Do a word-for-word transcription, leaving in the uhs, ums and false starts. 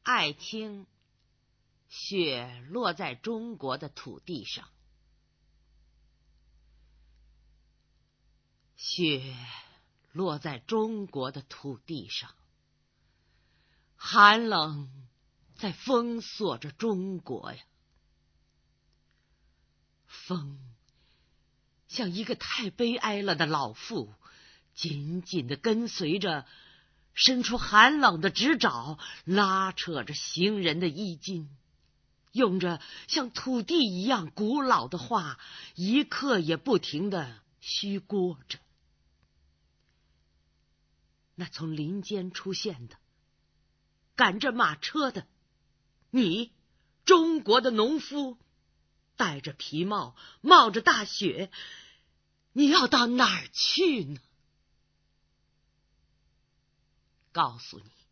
爱卿，雪落在中国的土地上，雪落在中国的土地上，寒冷在封锁着中国呀。风像一个太悲哀了的老妇，紧紧地跟随着，伸出寒冷的指爪，拉扯着行人的衣襟，用着像土地一样古老的话，一刻也不停地虚聒着。那从林间出现的，赶着马车的，你，中国的农夫，戴着皮帽，冒着大雪，你要到哪儿去呢？告诉你，